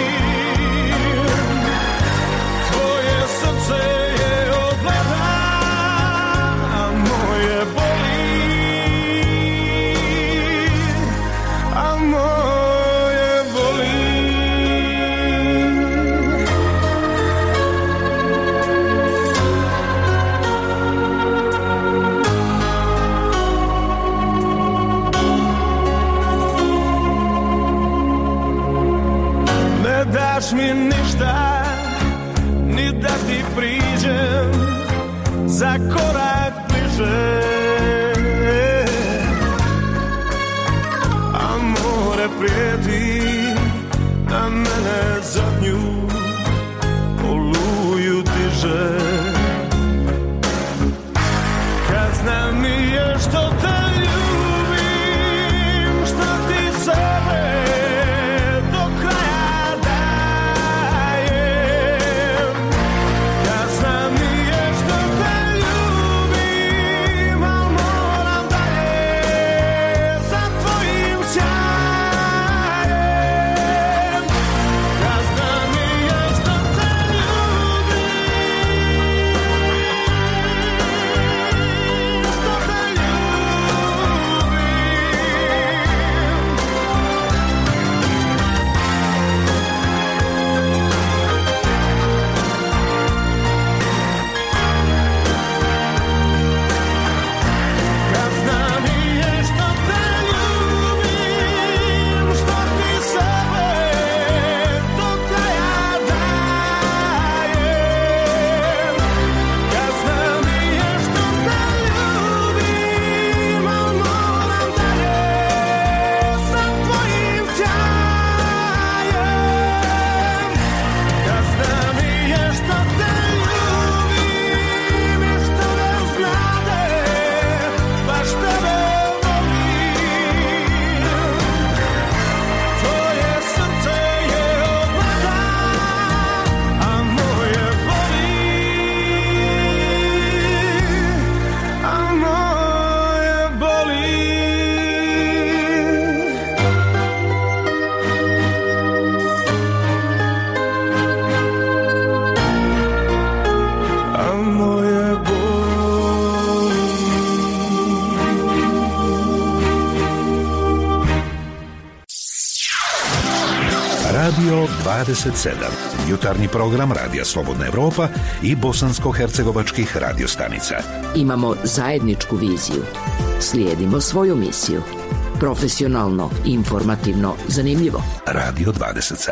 Radio 27. Jutarnji program Radija Slobodna Evropa i bosansko-hercegovačkih radiostanica. Imamo zajedničku viziju. Slijedimo svoju misiju. Profesionalno, informativno, zanimljivo. Radio 27.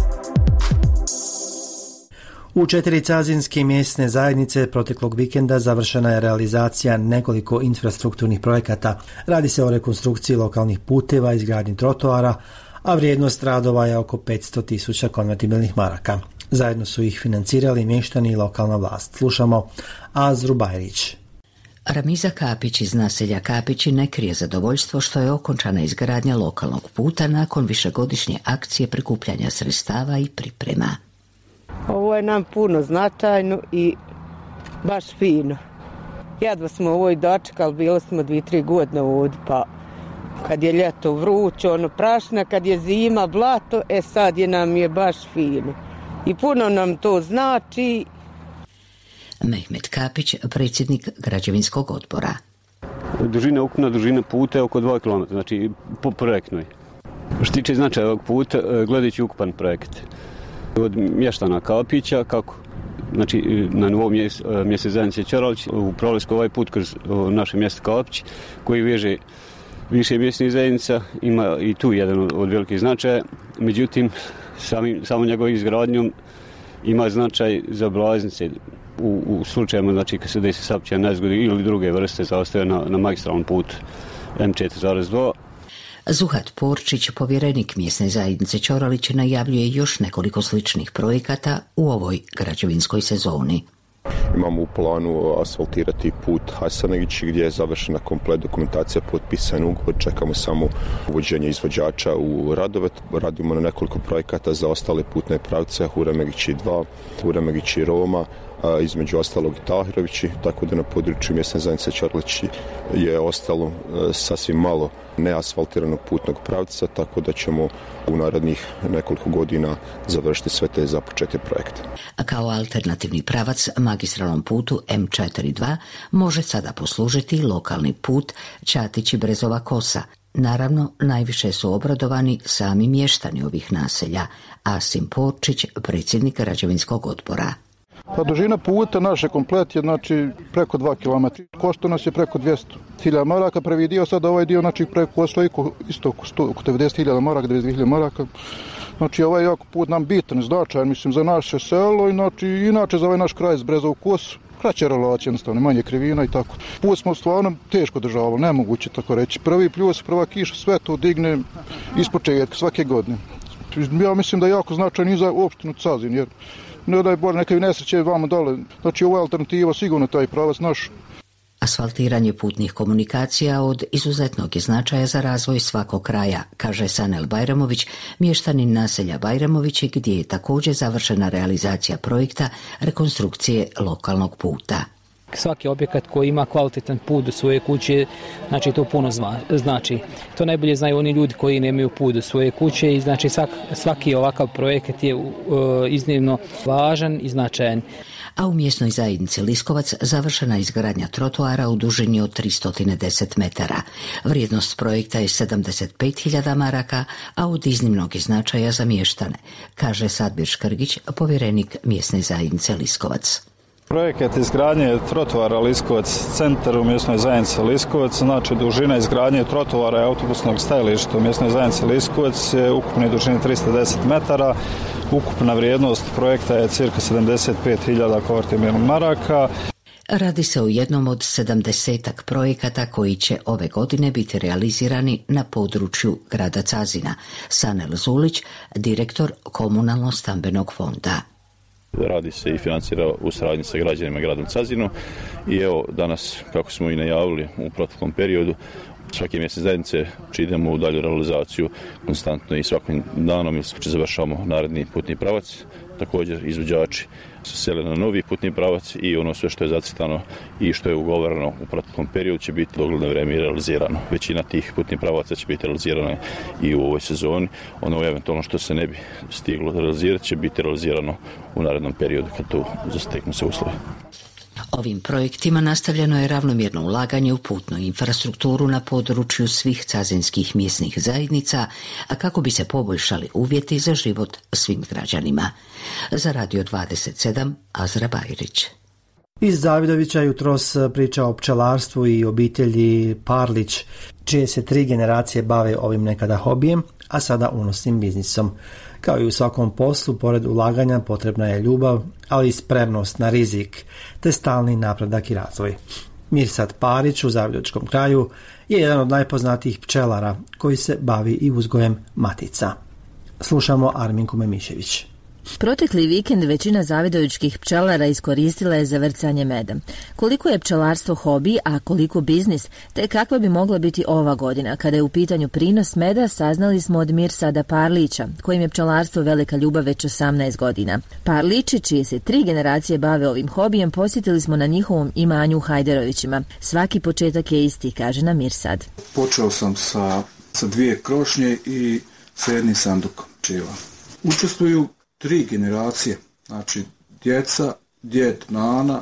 U 4 cazinske mjesne zajednice proteklog vikenda završena je realizacija nekoliko infrastrukturnih projekata. Radi se o rekonstrukciji lokalnih puteva, izgradnji trotoara, a vrijednost radova je oko 500.000 konvertibilnih maraka. Zajedno su ih financirali mještani i lokalna vlast. Slušamo Azru Bajrić. Ramiza Kapić iz naselja Kapići ne krije zadovoljstvo što je okončana izgradnja lokalnog puta nakon višegodišnje akcije prikupljanja sredstava i priprema. Ovo je nam puno značajno i baš fino. Jedva smo ovo i dočekali, bilo smo 2-3 godine ovdje, pa kad je ljeto vruće, ono prašna, kad je zima, blato, sad nam je baš fino. I puno nam to znači. Mehmet Kapić, predsjednik građevinskog odbora. Ukupna dužina puta je oko 2 km, znači po projektnoj. Što tiče značaja ovog puta, gledajući ukupan projekt. Od mještana Kapića, kako? Znači, na nivou mjesne zajednice Ćoralić, u prolesku ovaj put kroz naše mjesto Kapić, koji veže više mjesnih zajednica, ima i tu jedan od velikih značaja. Međutim, samo njegovim izgradnjom ima značaj za obilaznice u slučajima, znači kad se desi saobraćajna nezgoda ili druge vrste zaostaje na magistralnom putu M4,2. Zuhat Porčić, povjerenik mjesne zajednice Ćoralić, najavljuje još nekoliko sličnih projekata u ovoj građevinskoj sezoni. Imamo u planu asfaltirati put Hasanegić gdje je završena komplet dokumentacija, potpisan ugovor, čekamo samo uvođenje izvođača u radove. Radimo na nekoliko projekata za ostale putne pravce, Huremegići 2, Huremegići Roma, između ostalog i Tahirovići, tako da na području mjesne zajednice Ćoralić je ostalo sasvim malo neasfaltiranog putnog pravca, tako da ćemo u narednih nekoliko godina završiti sve te započete projekte. A kao alternativni pravac magistralnom putu M42 može sada poslužiti lokalni put Ćatići-Brezova Kosa. Naravno, najviše su obradovani sami mještani ovih naselja, Asim Porčić, predsjednik građevinskog odbora. Pa dužina puta naše komplet je znači preko 2 km. Košta nas je preko 200.000 maraka. Prvi dio sad ovaj dio znači preko isto oko 90.000 maraka, 92.000 maraka. Znači ovaj jako put nam bitan, značajan, mislim za naše selo i znači inače za ovaj naš kraj s Brezovu Kosu. Kraće relacije, jednostavno, manje krivina i tako. Put smo stvarno teško državali, nemoguće tako reći. Prvi pljus, prva kiša, sve to digne ispočetka svake godine. Ja mislim da je jako značajan i za opštinu Cazin, jer ne daj Bože, neke nesreće vamo dole. Znači, ovo je alternativa, sigurno taj pravac naš. Asfaltiranje putnih komunikacija od izuzetnog je značaja za razvoj svakog kraja, kaže Sanel Bajramović, mještanin naselja Bajramovići, gdje je također završena realizacija projekta rekonstrukcije lokalnog puta. Svaki objekat koji ima kvalitetan put do svoje kuće, znači to puno znači. To najbolje znaju oni ljudi koji nemaju put do svoje kuće i znači svaki ovakav projekat je iznimno važan i značajan. A u mjesnoj zajednici Liskovac završena izgradnja trotoara u dužini od 310 metara. Vrijednost projekta je 75.000 maraka, a od iznimnog je značaja za mještane, kaže Sadbir Škrgić, povjerenik mjesne zajednice Liskovac. Projekat izgradnje trotoara Liskovac centar u mjesnoj zajednici Liskovac, znači dužina izgradnje trotoara i autobusnog stajališta u mjesnoj zajednici Liskovac je ukupne dužine 310 metara. Ukupna vrijednost projekta je cirka 75.000 konvertibilnih maraka. Radi se o jednom od 70 projekata koji će ove godine biti realizirani na području grada Cazina. Sanel Zulić, direktor Komunalno-stambenog fonda. Radi se i financira u saradnji sa građanima gradom Cazinu i evo danas, kako smo i najavili u proteklom periodu, svake mjesne zajednice idemo u dalju realizaciju konstantno i svakim danom ili završavamo naredni putni pravac. Također izvođači su sele na novi putni pravac i ono sve što je zacrtano i što je ugovoreno u proteklom periodu će biti dogledno vrijeme i realizirano. Većina tih putnih pravaca će biti realizirana i u ovoj sezoni. Ono eventualno što se ne bi stiglo realizirati će biti realizirano u narednom periodu kad tu zasteknu se uslovi. Ovim projektima nastavljeno je ravnomjerno ulaganje u putnu infrastrukturu na području svih cazinskih mjesnih zajednica, a kako bi se poboljšali uvjeti za život svim građanima. Za Radio 27, Azra Bajrić. Iz Zavidovića jutros priča o pčelarstvu i obitelji Parlić, čije se 3 generacije bave ovim nekada hobijem, a sada unosnim biznisom. Kao i u svakom poslu, pored ulaganja potrebna je ljubav, ali i spremnost na rizik, te stalni napredak i razvoj. Mirsad Parić u Zavidovičkom kraju je jedan od najpoznatijih pčelara koji se bavi i uzgojem matica. Slušamo Arminku Memišević. Protekli vikend većina zavidovičkih pčelara iskoristila je za vrcanje meda. Koliko je pčelarstvo hobi, a koliko biznis, te kakva bi mogla biti ova godina? Kada je u pitanju prinos meda, saznali smo od Mirsada Parlića, kojim je pčelarstvo velika ljubav već 18 godina. Parlići, čije se 3 generacije bave ovim hobijem, posjetili smo na njihovom imanju u Hajderovićima. Svaki početak je isti, kaže nam Mirsad. Počeo sam sa 2 krošnje i sa jednim sandukom pčela. Učestvuju 3 generacije, znači djeca, djed, nana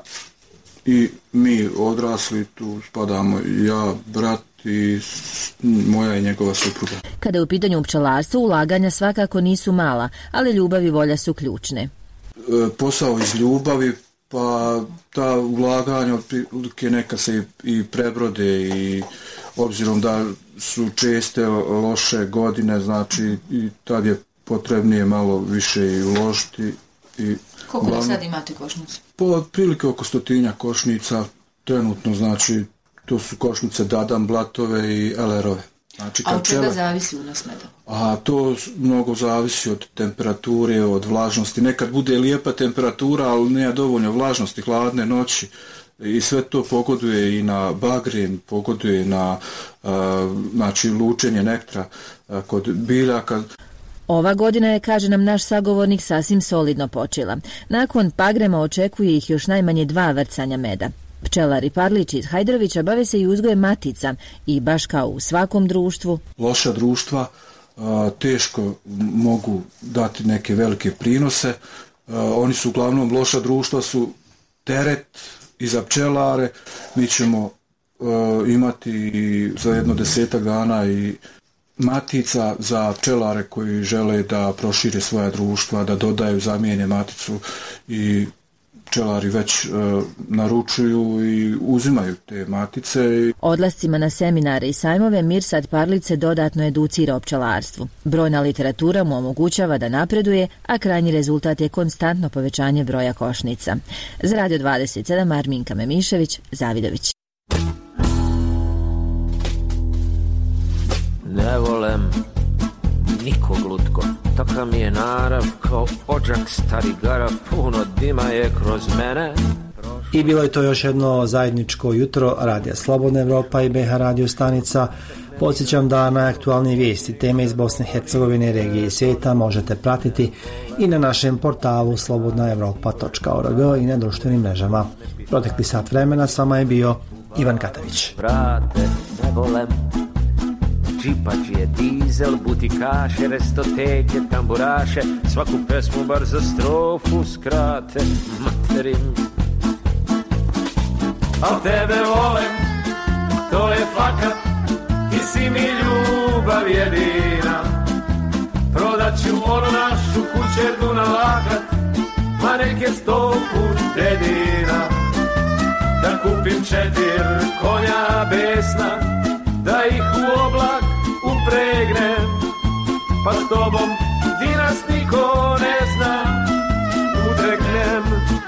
i mi odrasli, tu spadamo ja, brat i moja i njegova supruga. Kada je u pitanju pčelarstva, ulaganja svakako nisu mala, ali ljubav i volja su ključne. Posao iz ljubavi, pa ta ulaganja otprilike neka se i prebrode i obzirom da su česte loše godine, znači i tad je potrebnije malo više i uložiti. Koliko sad imate košnica? Otprilike oko 100 košnica trenutno, znači to su košnice Dadan, Blatove i Elerove. Znači, a od čega zavisi unos meda? A to mnogo zavisi od temperature, od vlažnosti. Nekad bude lijepa temperatura, ali nema dovoljno vlažnosti, hladne noći. I sve to pogoduje i na bagren, pogoduje na znači, lučenje nektra kod biljaka. Ova godina je, kaže nam naš sagovornik, sasvim solidno počela. Nakon pagrema očekuje ih još najmanje 2 vrcanja meda. Pčelari Parlići iz Hajderovića bave se i uzgojem matica i baš kao u svakom društvu. Loša društva teško mogu dati neke velike prinose. Oni su uglavnom, loša društva su teret i za pčelare. Mi ćemo imati za jedno 10 dana i matica za pčelare koji žele da prošire svoja društva, da dodaju, zamijene maticu i pčelari već naručuju i uzimaju te matice. Odlascima na seminare i sajmove Mirsad Parlić se dodatno educira o pčelarstvu. Brojna literatura mu omogućava da napreduje, a krajnji rezultat je konstantno povećanje broja košnica. Za Radio 27, Arminka Memišević, Zavidović. Ne volem nikog lutko, takav mi je narav kao ođak stari garav, puno dima je kroz mene. I bilo je to još jedno zajedničko jutro Radija Slobodna Evropa i BH radio stanica. Podsjećam da najaktualnije vijesti, teme iz Bosne i Hercegovine, regije i svijeta možete pratiti i na našem portalu slobodnaevropa.org i na društvenim mrežama. Protekli sat vremena s vama je bio Ivan Katavić. Brate, ne volem džipađije, dizel, butikaše, restoteke, tamburaše, svaku pesmu bar za strofu skrate, materim. Al tebe volem, to je fakat, ti si mi ljubav jedina. Prodat ću onu našu kućerdu na lakat, ma neke 100 put dedina. Da kupim 4 konja besna, da ih u oblak upregnem, pa s tobom di nas niko ne zna, udregnem.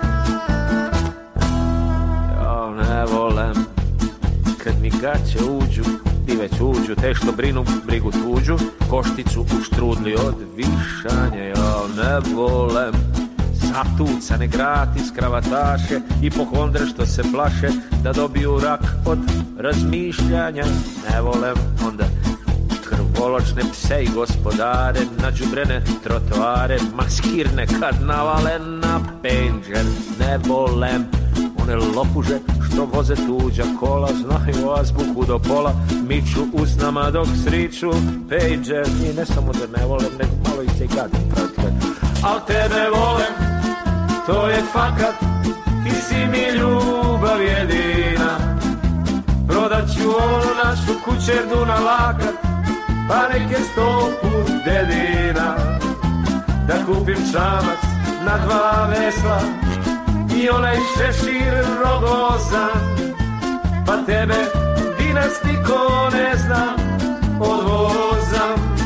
Ja ne volem kad mi gaće uđu, i već uđu, te što brinu brigu tuđu, košticu u štrudli od višanja. Ja ne volem zatucane gratis kravataše i pohondre što se plaše da dobiju rak od razmišljanja. Ne volem onda krvoločne pse i gospodare, nađubrene trotoare, maskirne kad navale na penđer. Ne volem one lopuže što voze tuđa kola, znaju azbuku do pola, miču usnama dok sriču pejđer. I ne samo da ne volem, nego malo i se i gadim, al tebe volem, to je fakat, ti si mi ljubav jedina. Prodat ću onu našu kućerdu na lakat, pa nek je 100 put dedina. Da kupim čamac na 2 vesla i onaj šešir rogozan, pa tebe dinas niko ne zna, odvozam.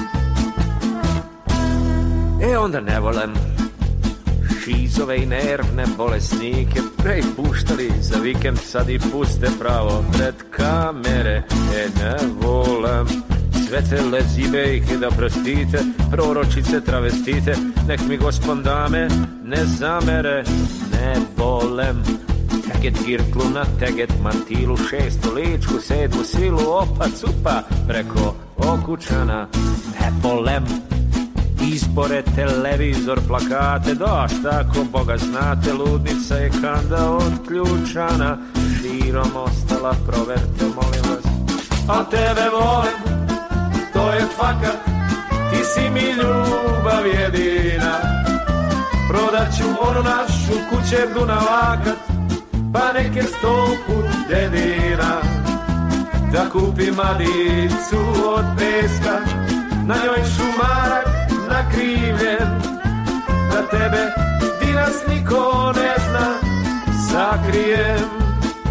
E onda ne volem šizove i nervne bolesnike, prej puštali za vikend, sad i puste pravo pred kamere. E ne volem sve te lezibejke, da prostite, proročice, travestite, nek mi gospon dame ne zamere. Ne volem teget girklu na teget mantilu, 6. ličku, 7. silu, opa cupa preko okučana. Ne volem izbore, televizor, plakate, dosta ako Boga znate, ludnica je kanda odključana. Širom ostala, proverte molim vas. A tebe volim, to je fakat, ti si mi ljubav jedina. Prodat ću onu našu kućerdu na lakat, pa nek je 100 put dedina. Da kupim madicu od peska, na njoj šumarak nakrivljen, da tebe dinas niko ne zna, sakrijem.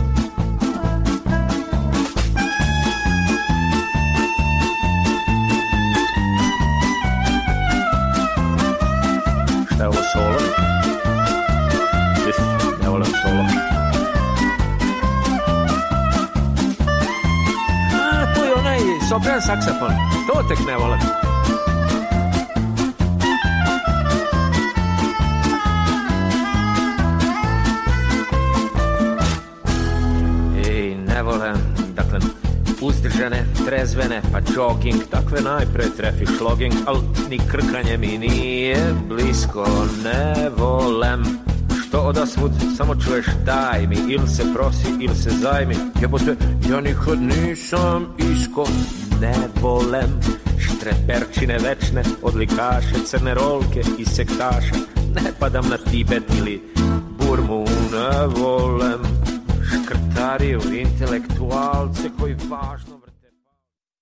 Šta je ovo solo? Ne volim solo. A, tu je onaj sopran saksafon, to tek ne volim. Ne volem, dakle, uzdržane, trezvene, pa jogging, takve najpre trefi šloging, al ni krkanje mi nije blisko. Ne volem što odasvud samo čuješ daj mi, ili se prosi, ili se zajmi. Jebote, ja nikad nisam isko. Ne volem štreperčine večne, odlikaše, crne rolke i sektaše. Ne padam na Tibet ili Burmu. Ne volem škrtariju, intelektualce koji važno